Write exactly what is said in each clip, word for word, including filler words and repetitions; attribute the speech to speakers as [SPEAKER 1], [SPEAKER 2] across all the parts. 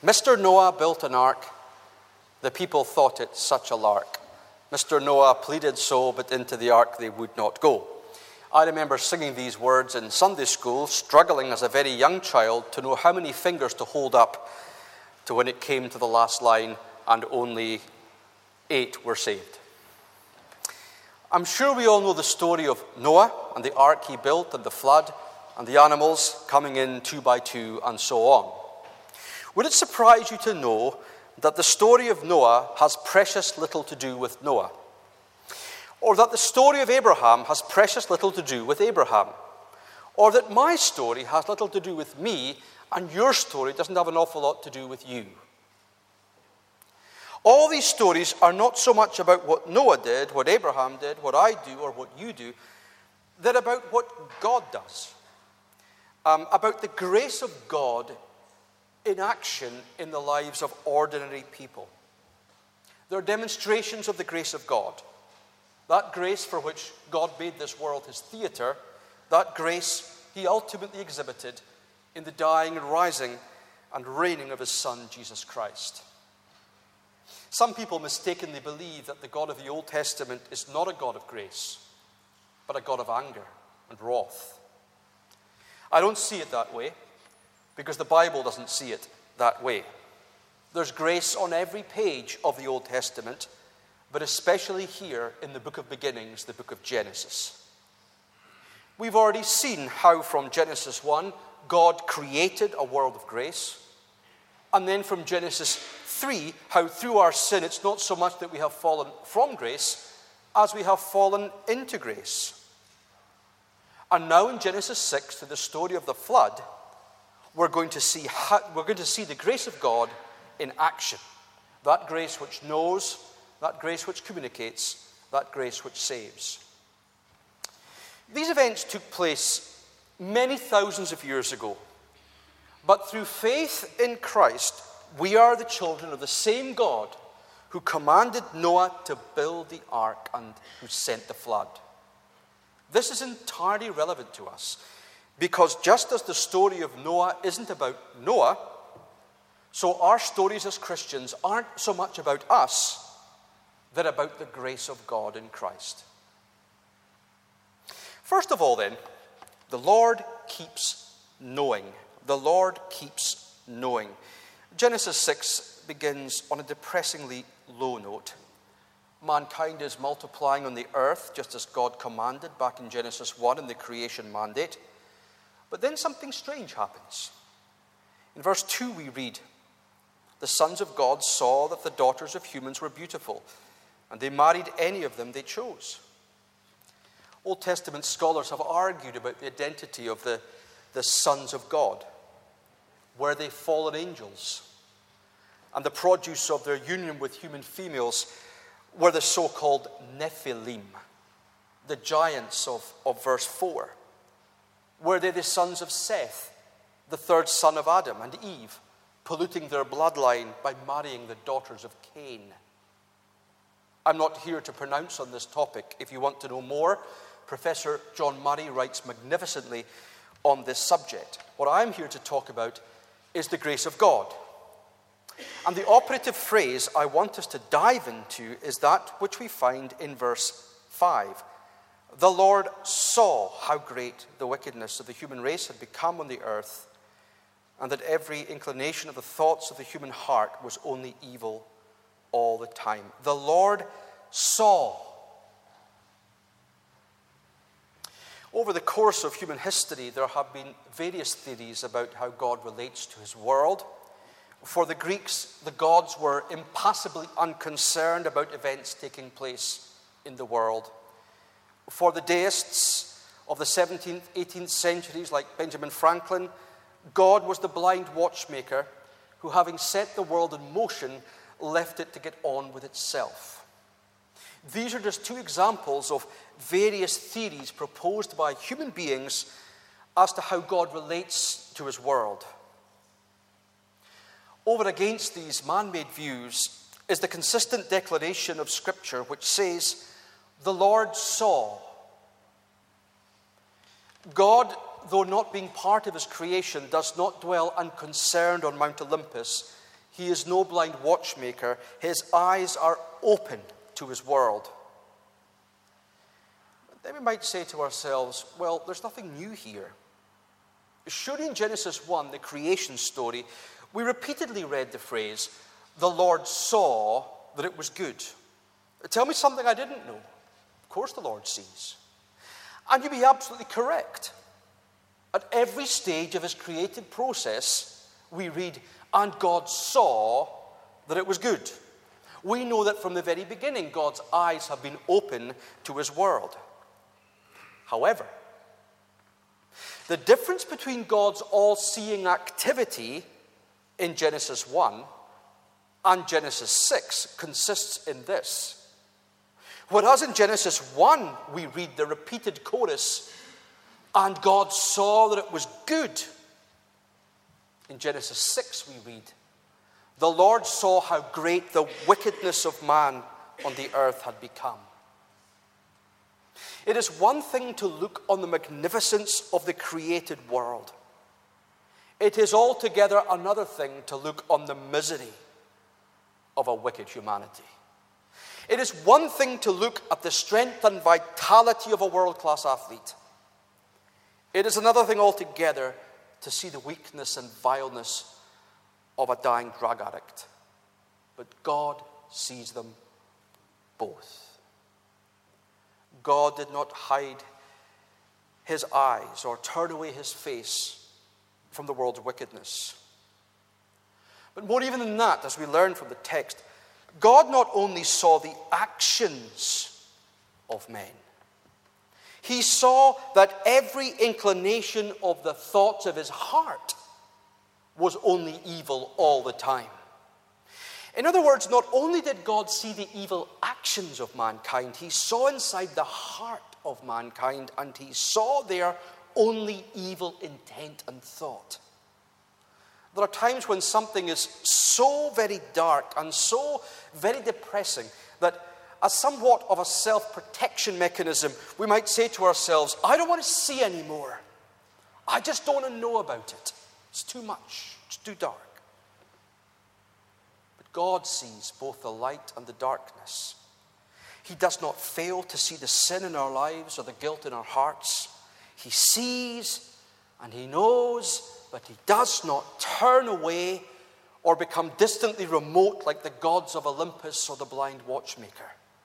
[SPEAKER 1] Mister Noah built an ark. The people thought it such a lark. Mister Noah pleaded so, but into the ark they would not go. I remember singing these words in Sunday school, struggling as a very young child to know how many fingers to hold up to when it came to the last line, and only eight were saved. I'm sure we all know the story of Noah and the ark he built and the flood and the animals coming in two by two and so on. Would it surprise you to know that the story of Noah has precious little to do with Noah? Or that the story of Abraham has precious little to do with Abraham? Or that my story has little to do with me and your story doesn't have an awful lot to do with you? All these stories are not so much about what Noah did, what Abraham did, what I do, or what you do. They're about what God does. Um, about the grace of God in action in the lives of ordinary people. They're demonstrations of the grace of God. That grace for which God made this world his theater, that grace he ultimately exhibited in the dying and rising and reigning of his Son, Jesus Christ. Some people mistakenly believe that the God of the Old Testament is not a God of grace, but a God of anger and wrath. I don't see it that way, because the Bible doesn't see it that way. There's grace on every page of the Old Testament, but especially here in the book of beginnings, the book of Genesis. We've already seen how from Genesis one, God created a world of grace, and then from Genesis three, how through our sin, it's not so much that we have fallen from grace as we have fallen into grace. And now in Genesis six, to the story of the flood, we're going to see how, we're going to see the grace of God in action. That grace which knows, that grace which communicates, that grace which saves. These events took place many thousands of years ago. But through faith in Christ, we are the children of the same God who commanded Noah to build the ark and who sent the flood. This is entirely relevant to us, because just as the story of Noah isn't about Noah, so our stories as Christians aren't so much about us, they're about the grace of God in Christ. First of all then, the Lord keeps knowing. The Lord keeps knowing. Genesis six begins on a depressingly low note. Mankind is multiplying on the earth, just as God commanded back in Genesis one in the creation mandate. But then something strange happens. In verse two we read, "The sons of God saw that the daughters of humans were beautiful, and they married any of them they chose." Old Testament scholars have argued about the identity of the, the sons of God. Were they fallen angels? And the produce of their union with human females were the so-called Nephilim, the giants of, of verse four. Were they the sons of Seth, the third son of Adam and Eve, polluting their bloodline by marrying the daughters of Cain? I'm not here to pronounce on this topic. If you want to know more, Professor John Murray writes magnificently on this subject. What I'm here to talk about is the grace of God. And the operative phrase I want us to dive into is that which we find in verse five. The Lord saw how great the wickedness of the human race had become on the earth, and that every inclination of the thoughts of the human heart was only evil all the time. The Lord saw. Over the course of human history, there have been various theories about how God relates to his world. For the Greeks, the gods were impassibly unconcerned about events taking place in the world. For the deists of the seventeenth, eighteenth centuries, like Benjamin Franklin, God was the blind watchmaker who, having set the world in motion, left it to get on with itself. These are just two examples of various theories proposed by human beings as to how God relates to his world. Over against these man-made views is the consistent declaration of Scripture which says, "The Lord saw." God, though not being part of his creation, does not dwell unconcerned on Mount Olympus. He is no blind watchmaker. His eyes are open to his world. Then we might say to ourselves, well, there's nothing new here. Surely in Genesis one, the creation story, we repeatedly read the phrase, the Lord saw that it was good. Tell me something I didn't know. Of course the Lord sees. And you'd be absolutely correct. At every stage of his creative process, we read, and God saw that it was good. We know that from the very beginning, God's eyes have been open to his world. However, the difference between God's all-seeing activity in Genesis one and Genesis six consists in this. Whereas in Genesis one, we read the repeated chorus, and God saw that it was good. In Genesis six, we read, the Lord saw how great the wickedness of man on the earth had become. It is one thing to look on the magnificence of the created world. It is altogether another thing to look on the misery of a wicked humanity. It is one thing to look at the strength and vitality of a world-class athlete. It is another thing altogether to see the weakness and vileness of a dying drug addict. But God sees them both. God did not hide his eyes or turn away his face from the world's wickedness. But more even than that, as we learn from the text, God not only saw the actions of men, he saw that every inclination of the thoughts of his heart was only evil all the time. In other words, not only did God see the evil actions of mankind, he saw inside the heart of mankind, and he saw there only evil intent and thought. There are times when something is so very dark and so very depressing that as somewhat of a self-protection mechanism, we might say to ourselves, I don't want to see anymore. I just don't want to know about it. It's too much. It's too dark. But God sees both the light and the darkness. He does not fail to see the sin in our lives or the guilt in our hearts. He sees and he knows, but he does not turn away or become distantly remote like the gods of Olympus or the blind watchmaker.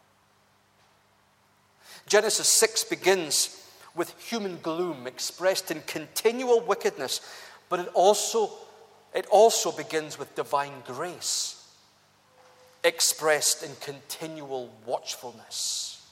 [SPEAKER 1] Genesis six begins with human gloom expressed in continual wickedness, but it also, it also begins with divine grace expressed in continual watchfulness.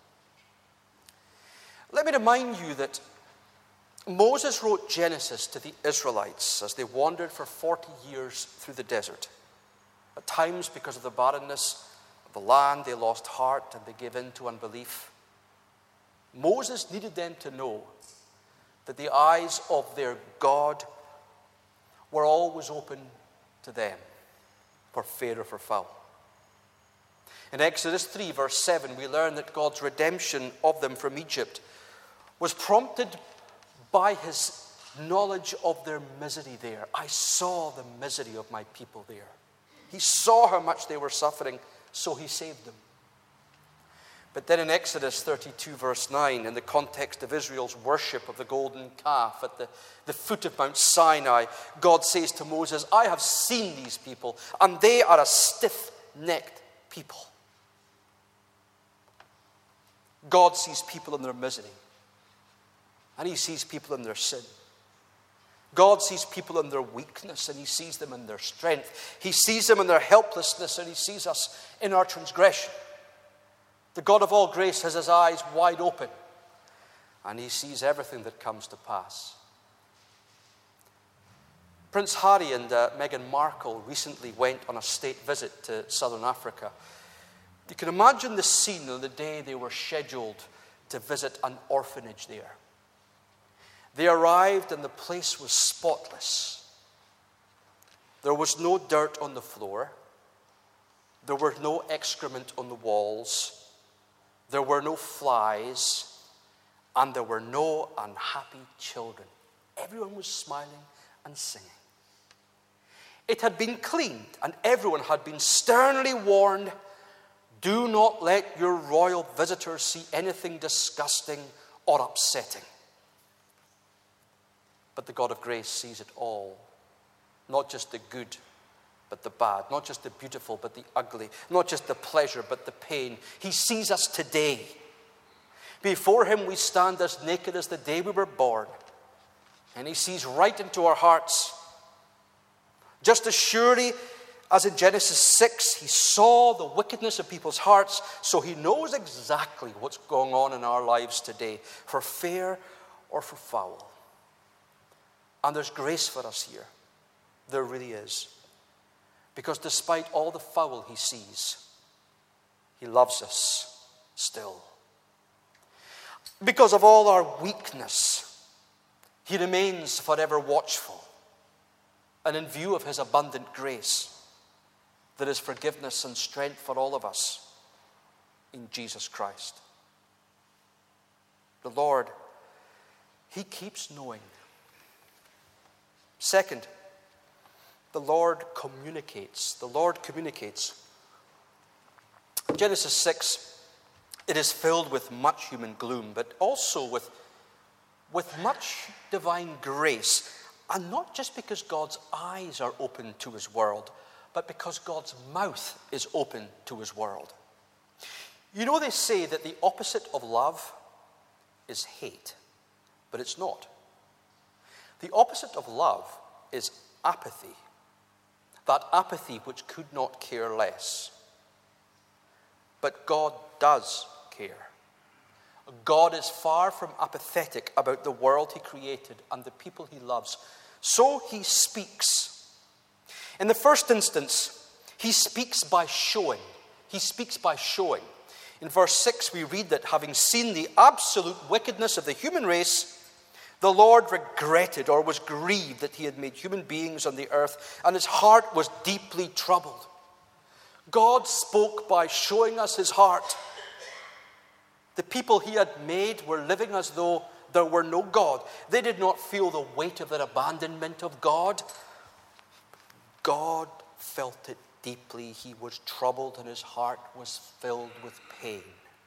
[SPEAKER 1] Let me remind you that Moses wrote Genesis to the Israelites as they wandered for forty years through the desert. At times, because of the barrenness of the land, they lost heart and they gave in to unbelief. Moses needed them to know that the eyes of their God were always open to them, for fair or for foul. In Exodus three, verse seven, we learn that God's redemption of them from Egypt was prompted by his knowledge of their misery there. I saw the misery of my people there. He saw how much they were suffering, so he saved them. But then in Exodus thirty-two, verse nine, in the context of Israel's worship of the golden calf at the, the foot of Mount Sinai, God says to Moses, I have seen these people, and they are a stiff-necked people. God sees people in their misery, and he sees people in their sin. God sees people in their weakness, and he sees them in their strength. He sees them in their helplessness, and he sees us in our transgression. The God of all grace has his eyes wide open, and he sees everything that comes to pass. Prince Harry and uh, Meghan Markle recently went on a state visit to southern Africa. You can imagine the scene on the day they were scheduled to visit an orphanage there. They arrived and the place was spotless. There was no dirt on the floor. There were no excrement on the walls. There were no flies. And there were no unhappy children. Everyone was smiling and singing. It had been cleaned, and everyone had been sternly warned, do not let your royal visitors see anything disgusting or upsetting. But the God of grace sees it all, not just the good, but the bad, not just the beautiful, but the ugly, not just the pleasure, but the pain. He sees us today. Before him we stand as naked as the day we were born, and he sees right into our hearts. Just as surely as in Genesis six, he saw the wickedness of people's hearts, so he knows exactly what's going on in our lives today, for fair or for foul. And there's grace for us here. There really is. Because despite all the foul he sees, he loves us still. Because of all our weakness, he remains forever watchful. And in view of his abundant grace, there is forgiveness and strength for all of us in Jesus Christ. The Lord, he keeps knowing. Second, the Lord communicates. The Lord communicates. Genesis six, it is filled with much human gloom, but also with, with much divine grace. And not just because God's eyes are open to his world, but because God's mouth is open to his world. You know, they say that the opposite of love is hate, but it's not. The opposite of love is apathy. That apathy which could not care less. But God does care. God is far from apathetic about the world he created and the people he loves. So he speaks. In the first instance, he speaks by showing. He speaks by showing. In verse six, we read that having seen the absolute wickedness of the human race, the Lord regretted or was grieved that he had made human beings on the earth, and his heart was deeply troubled. God spoke by showing us his heart. The people he had made were living as though there were no God. They did not feel the weight of their abandonment of God. God felt it deeply. He was troubled and his heart was filled with pain.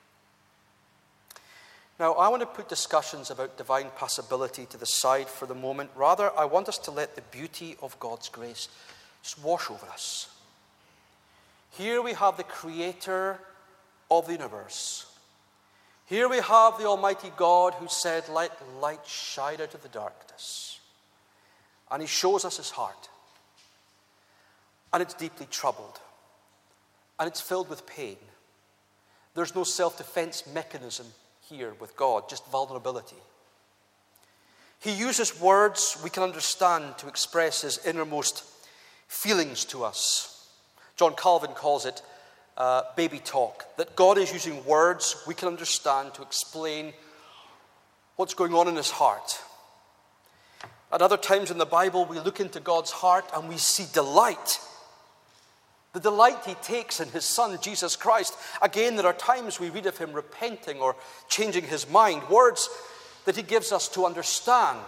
[SPEAKER 1] Now, I want to put discussions about divine possibility to the side for the moment. Rather, I want us to let the beauty of God's grace just wash over us. Here we have the creator of the universe. Here we have the Almighty God who said, let light shine out of the darkness. And he shows us his heart. And it's deeply troubled. And it's filled with pain. There's no self-defense mechanism here with God, just vulnerability. He uses words we can understand to express his innermost feelings to us. John Calvin calls it uh, baby talk, that God is using words we can understand to explain what's going on in his heart. At other times in the Bible, we look into God's heart and we see delight. The delight he takes in his Son, Jesus Christ. Again, there are times we read of him repenting or changing his mind. Words that he gives us to understand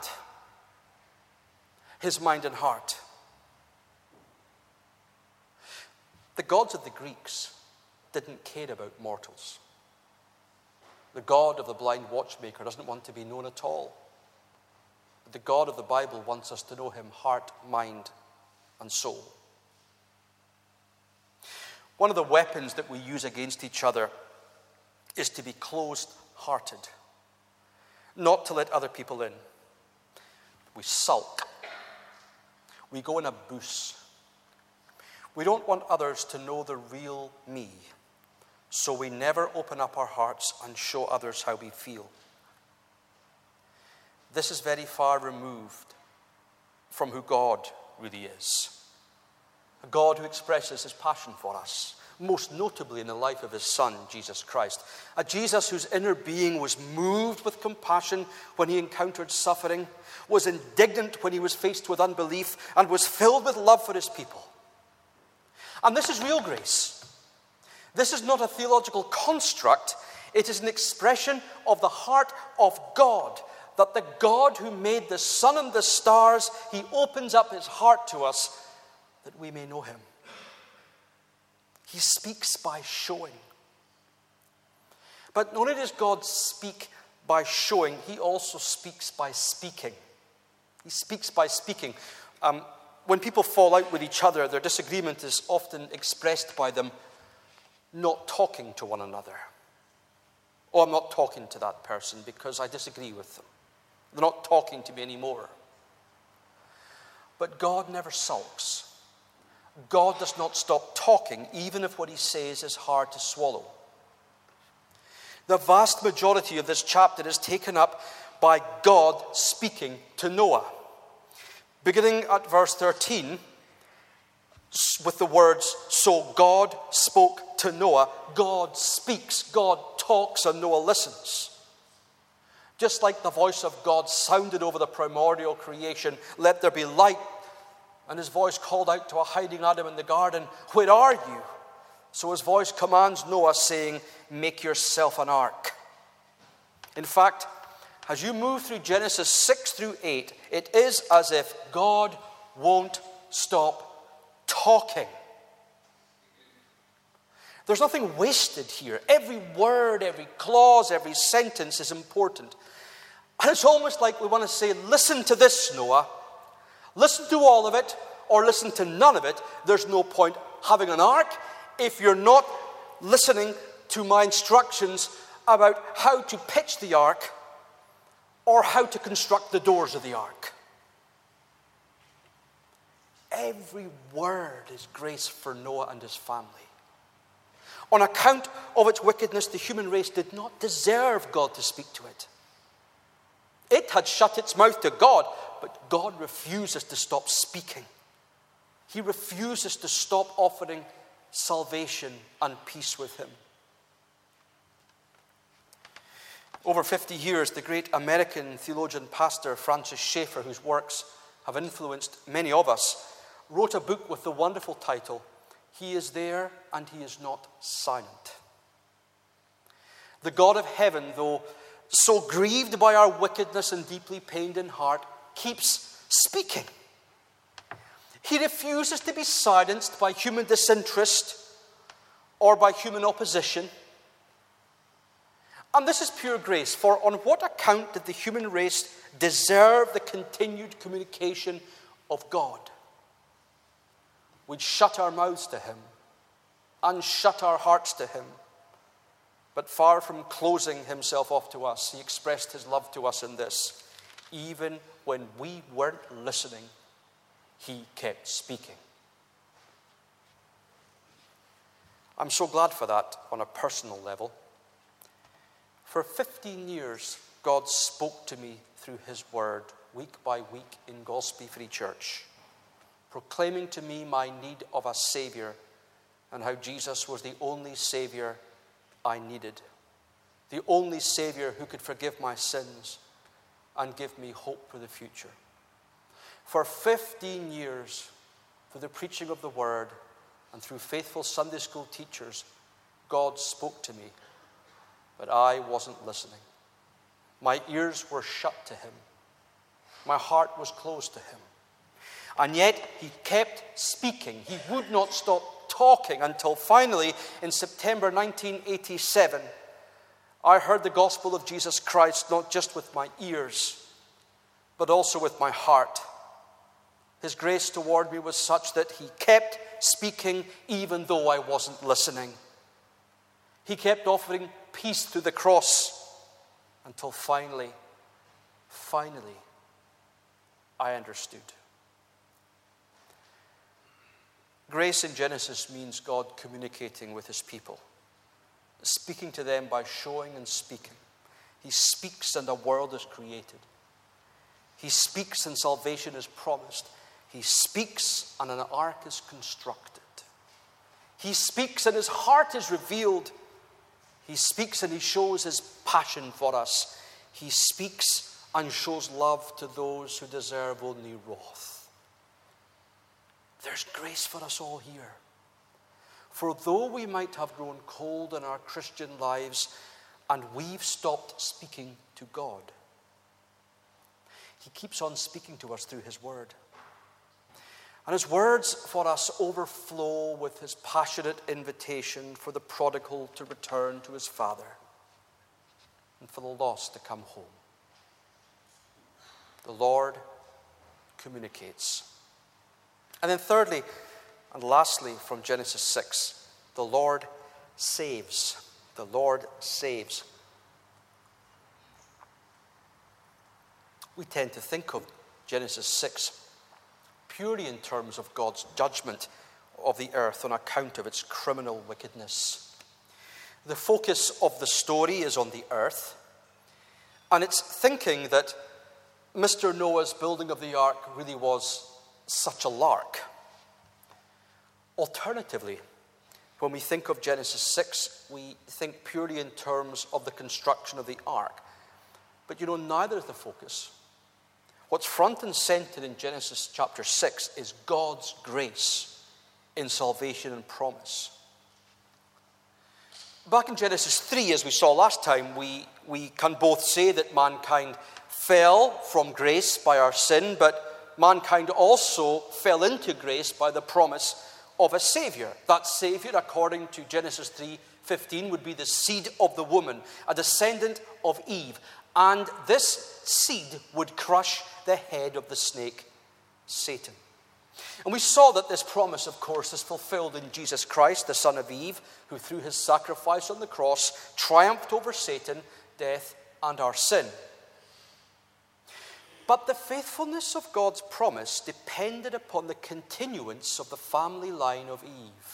[SPEAKER 1] his mind and heart. The gods of the Greeks didn't care about mortals. The God of the blind watchmaker doesn't want to be known at all. But the God of the Bible wants us to know him heart, mind, and soul. One of the weapons that we use against each other is to be closed-hearted, not to let other people in. We sulk. We go in a boost. We don't want others to know the real me, so we never open up our hearts and show others how we feel. This is very far removed from who God really is. A God who expresses his passion for us, most notably in the life of his Son, Jesus Christ. A Jesus whose inner being was moved with compassion when he encountered suffering, was indignant when he was faced with unbelief, and was filled with love for his people. And this is real grace. This is not a theological construct. It is an expression of the heart of God, that the God who made the sun and the stars, he opens up his heart to us that we may know him. He speaks by showing. But not only does God speak by showing, he also speaks by speaking. He speaks by speaking. Um, when people fall out with each other, their disagreement is often expressed by them not talking to one another. Oh, I'm not talking to that person because I disagree with them. They're not talking to me anymore. But God never sulks. God does not stop talking, even if what he says is hard to swallow. The vast majority of this chapter is taken up by God speaking to Noah. Beginning at verse thirteen, with the words, so God spoke to Noah. God speaks, God talks, and Noah listens. Just like the voice of God sounded over the primordial creation, let there be light, and his voice called out to a hiding Adam in the garden, where are you? So his voice commands Noah, saying, make yourself an ark. In fact, as you move through Genesis six through eight, it is as if God won't stop talking. There's nothing wasted here. Every word, every clause, every sentence is important. And it's almost like we want to say, listen to this, Noah. Listen to all of it, or listen to none of it. There's no point having an ark if you're not listening to my instructions about how to pitch the ark or how to construct the doors of the ark. Every word is grace for Noah and his family. On account of its wickedness, the human race did not deserve God to speak to it. It had shut its mouth to God, but God refuses to stop speaking. He refuses to stop offering salvation and peace with him. Over fifty years, the great American theologian pastor Francis Schaeffer, whose works have influenced many of us, wrote a book with the wonderful title, He is There and He is Not Silent. The God of heaven, though so grieved by our wickedness and deeply pained in heart, keeps speaking. He refuses to be silenced by human disinterest or by human opposition. And this is pure grace, for on what account did the human race deserve the continued communication of God? We'd shut our mouths to him and shut our hearts to him. But far from closing himself off to us, he expressed his love to us in this. Even when we weren't listening, he kept speaking. I'm so glad for that on a personal level. For fifteen years, God spoke to me through his word, week by week in Golspie Free Church, proclaiming to me my need of a Savior and how Jesus was the only Savior I needed, the only Savior who could forgive my sins and give me hope for the future. For fifteen years, through the preaching of the word and through faithful Sunday school teachers, God spoke to me, but I wasn't listening. My ears were shut to him. My heart was closed to him. And yet he kept speaking. He would not stop talking until finally, in September nineteen eighty-seven, I heard the gospel of Jesus Christ not just with my ears, but also with my heart. His grace toward me was such that he kept speaking even though I wasn't listening. He kept offering peace through the cross until finally, finally, I understood. Grace in Genesis means God communicating with his people, speaking to them by showing and speaking. He speaks and a world is created. He speaks and salvation is promised. He speaks and an ark is constructed. He speaks and his heart is revealed. He speaks and he shows his passion for us. He speaks and shows love to those who deserve only wrath. There's grace for us all here. For though we might have grown cold in our Christian lives and we've stopped speaking to God, he keeps on speaking to us through his word. And his words for us overflow with his passionate invitation for the prodigal to return to his father and for the lost to come home. The Lord communicates. And then thirdly, and lastly, from Genesis six, the Lord saves. The Lord saves. We tend to think of Genesis six purely in terms of God's judgment of the earth on account of its criminal wickedness. The focus of the story is on the earth, and it's thinking that Mister Noah's building of the ark really was such a lark. Alternatively, when we think of Genesis six, we think purely in terms of the construction of the ark. But you know, neither is the focus. What's front and center in Genesis chapter six is God's grace in salvation and promise. Back in Genesis three, as we saw last time, we, we can both say that mankind fell from grace by our sin, but mankind also fell into grace by the promise of a Savior. That Savior, according to Genesis three fifteen, would be the seed of the woman, a descendant of Eve. And this seed would crush the head of the snake, Satan. And we saw that this promise, of course, is fulfilled in Jesus Christ, the Son of Eve, who through his sacrifice on the cross triumphed over Satan, death, and our sin. But the faithfulness of God's promise depended upon the continuance of the family line of Eve.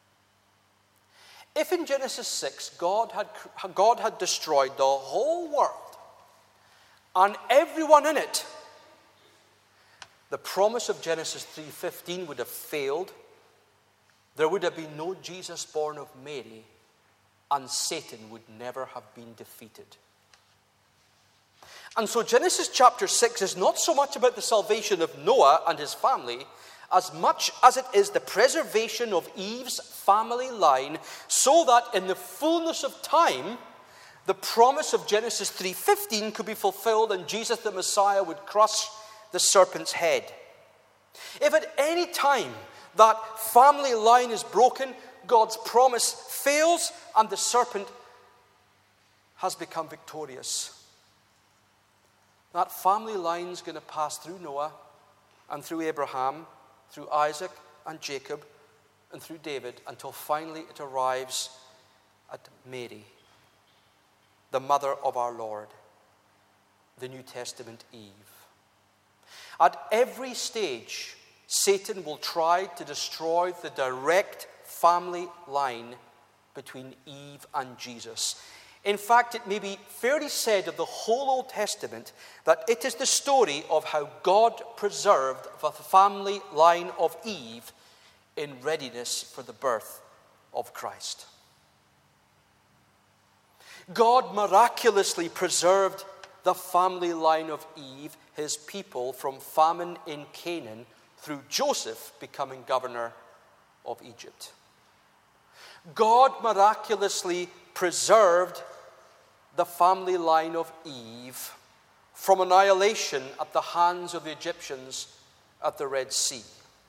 [SPEAKER 1] If in Genesis six, God had, God had destroyed the whole world and everyone in it, the promise of Genesis three fifteen would have failed. There would have been no Jesus born of Mary, and Satan would never have been defeated. And so Genesis chapter six is not so much about the salvation of Noah and his family, as much as it is the preservation of Eve's family line, so that in the fullness of time, the promise of Genesis three fifteen could be fulfilled and Jesus the Messiah would crush the serpent's head. If at any time that family line is broken, God's promise fails and the serpent has become victorious. That family line is going to pass through Noah and through Abraham, through Isaac and Jacob, and through David, until finally it arrives at Mary, the mother of our Lord, the New Testament Eve. At every stage, Satan will try to destroy the direct family line between Eve and Jesus. In fact, it may be fairly said of the whole Old Testament that it is the story of how God preserved the family line of Eve in readiness for the birth of Christ. God miraculously preserved the family line of Eve, his people, from famine in Canaan through Joseph becoming governor of Egypt. God miraculously preserved the family line of Eve from annihilation at the hands of the Egyptians at the Red Sea.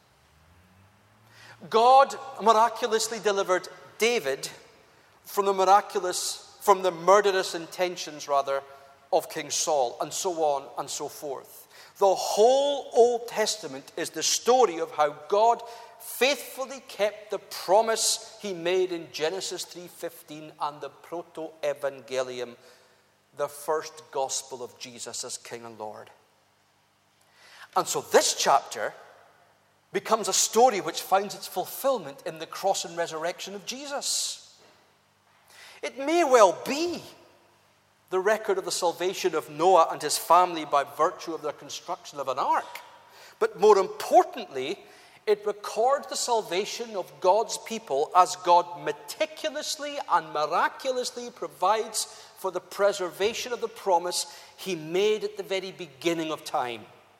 [SPEAKER 1] God miraculously delivered David from the miraculous, from the murderous intentions, rather, of King Saul, and so on and so forth. The whole Old Testament is the story of how God faithfully kept the promise he made in Genesis three fifteen and the Proto-Evangelium, the first gospel of Jesus as King and Lord. And so this chapter becomes a story which finds its fulfillment in the cross and resurrection of Jesus. It may well be the record of the salvation of Noah and his family by virtue of their construction of an ark, but more importantly, it records the salvation of God's people as God meticulously and miraculously provides for the preservation of the promise he made at the very beginning of time.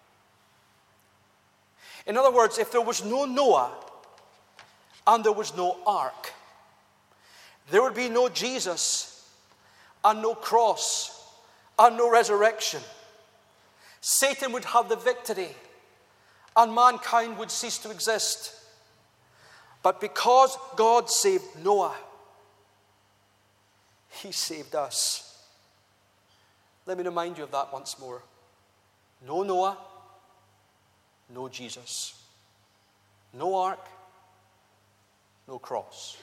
[SPEAKER 1] In other words, if there was no Noah and there was no ark, there would be no Jesus and no cross and no resurrection. Satan would have the victory, and mankind would cease to exist. But because God saved Noah, he saved us. Let me remind you of that once more. No Noah, no Jesus. No ark, no cross.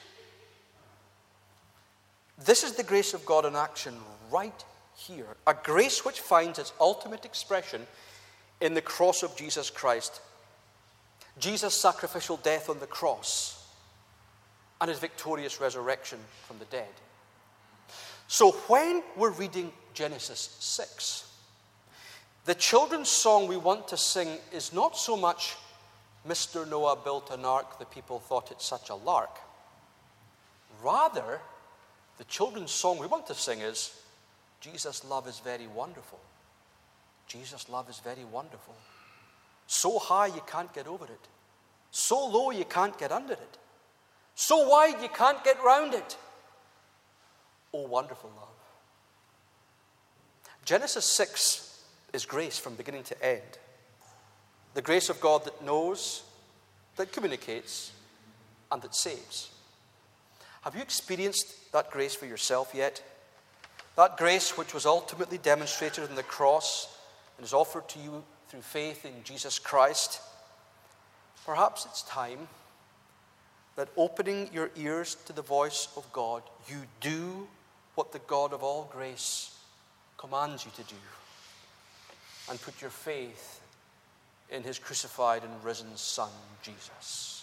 [SPEAKER 1] This is the grace of God in action right here. A grace which finds its ultimate expression in the cross of Jesus Christ. Jesus' sacrificial death on the cross and his victorious resurrection from the dead. So when we're reading Genesis six, the children's song we want to sing is not so much Mister Noah built an ark, the people thought it such a lark. Rather, the children's song we want to sing is Jesus' love is very wonderful. Jesus' love is very wonderful. So high you can't get over it. So low you can't get under it. So wide you can't get round it. Oh, wonderful love. Genesis six is grace from beginning to end. The grace of God that knows, that communicates, and that saves. Have you experienced that grace for yourself yet? That grace which was ultimately demonstrated on the cross and is offered to you through faith in Jesus Christ? Perhaps it's time that opening your ears to the voice of God, you do what the God of all grace commands you to do and put your faith in his crucified and risen Son, Jesus.